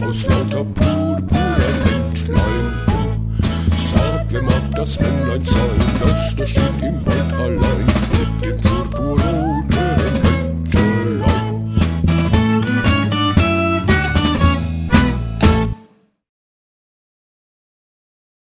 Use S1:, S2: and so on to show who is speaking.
S1: aus lauter Purpurentlein. Sag, wer mag das Männlein sein, das da steht im Wald allein?